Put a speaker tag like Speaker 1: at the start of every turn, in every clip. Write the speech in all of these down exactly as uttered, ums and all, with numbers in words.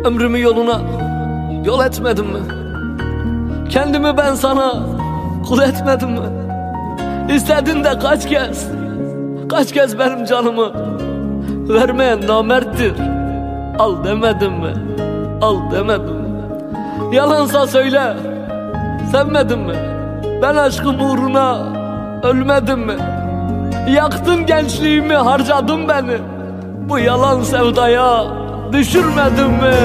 Speaker 1: Ömrümü yoluna yol etmedim mi? Kendimi ben sana kul etmedim mi? İstedin de kaç kez, kaç kez benim canımı vermeyen namerttir. Al demedim mi? Al demedim mi? Yalansa söyle, sevmedin mi? Ben aşkım uğruna ölmedim mi? Yaktın gençliğimi, harcadın beni. Bu yalan sevdaya düşürmedin mi?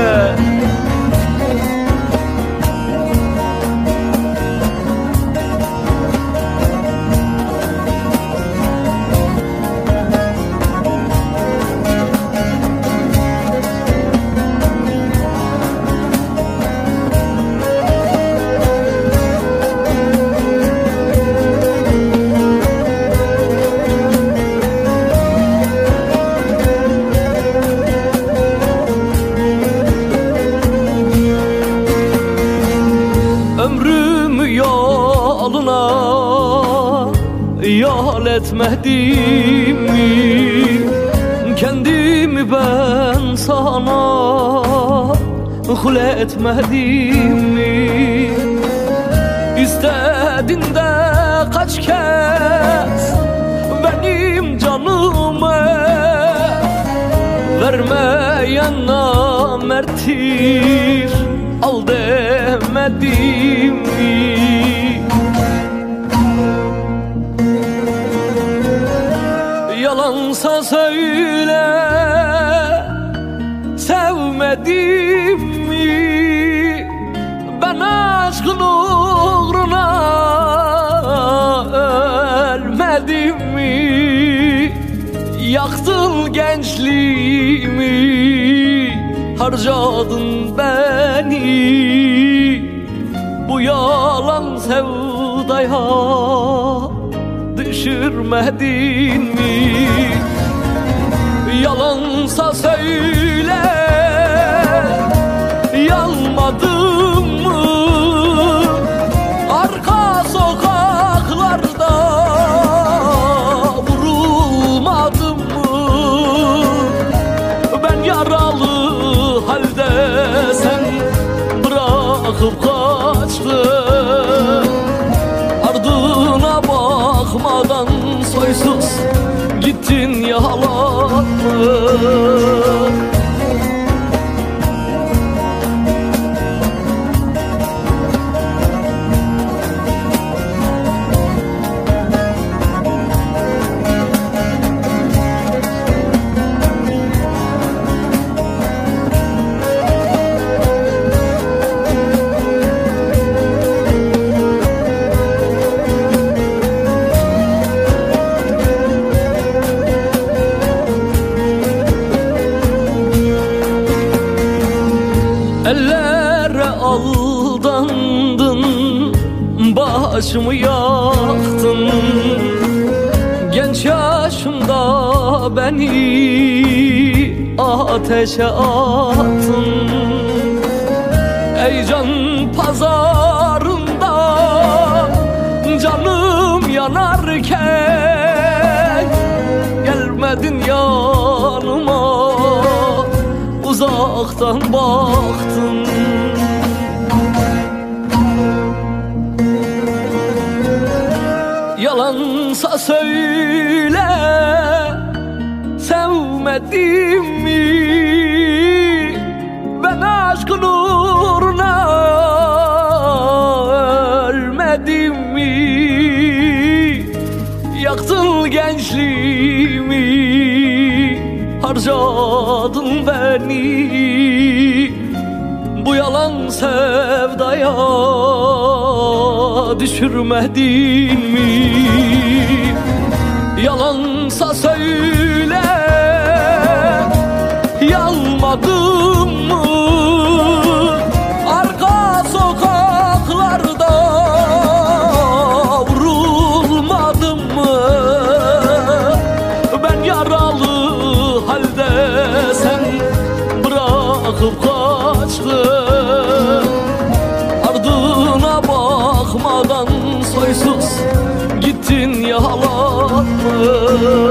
Speaker 1: Ömrümü yoluna yol etmedim mi? Kendimi ben sana kul etmedim mi? İstedin de kaç kez benim canımı vermeyen namerttir. Al demedim mi? Yalansa söyle, sevmedim mi? Ben aşkın uğruna ölmedim mi? Yaktın gençliğimi, harcadın beni. Bu yalan sevdaya düşürmedin mi? Yalansa söyle, yanmadın mı? Arka sokaklarda vurulmadın mı? Ben yaralı halde sen bırakıp kaçtın. Ardına bakmadan soysuz gittin, yalan mı? Ellere aldandın, başımı yaktın. Genç yaşımda beni ateşe attın. Ey can pazarında canım yanarken gelmedin yanıma, uzaktan baktın. Yalansa söyle, sevmedim mi? Ben aşkın uğruna ölmedim mi? Yaktın gençliğimi, harcadın beni. Bu yalan sevdaya düşürmedin mi? Yalansa söyle, yanmadın mı? Arka sokaklarda vurulmadın mı? Ben yaralı halde sen bırakıp kaçtın. Ardına bakmadan soysuz gittin, yalan mı?